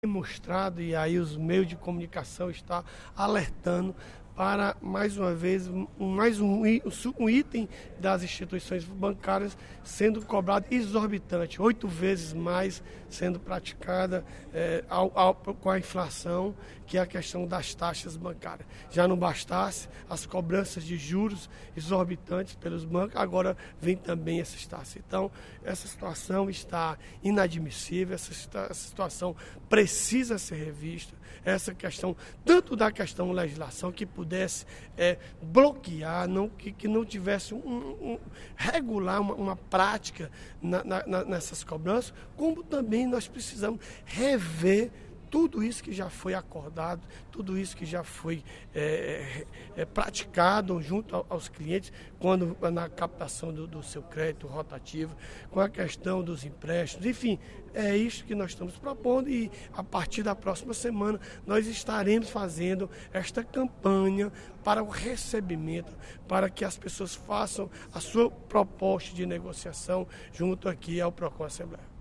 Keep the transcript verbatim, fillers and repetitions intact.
Demonstrado, e aí os meios de comunicação estão alertando para, mais uma vez, um, mais um, um item das instituições bancárias sendo cobrado exorbitante, oito vezes mais sendo praticada é, ao, ao, com a inflação, que é a questão das taxas bancárias. Já não bastasse as cobranças de juros exorbitantes pelos bancos, agora vem também essas taxas. Então, essa situação está inadmissível, essa, essa situação precisa ser revista, essa questão, tanto da questão legislação, que pudesse é, bloquear, não, que, que não tivesse um, um regular uma, uma prática na, na, nessas cobranças, como também nós precisamos rever tudo isso que já foi acordado, tudo isso que já foi é, é, praticado junto aos clientes, quando na captação do, do seu crédito rotativo, com a questão dos empréstimos, enfim, é isso que nós estamos propondo, e a partir da próxima semana nós estaremos fazendo esta campanha para o recebimento, para que as pessoas façam a sua proposta de negociação junto aqui ao Procon Assembleia.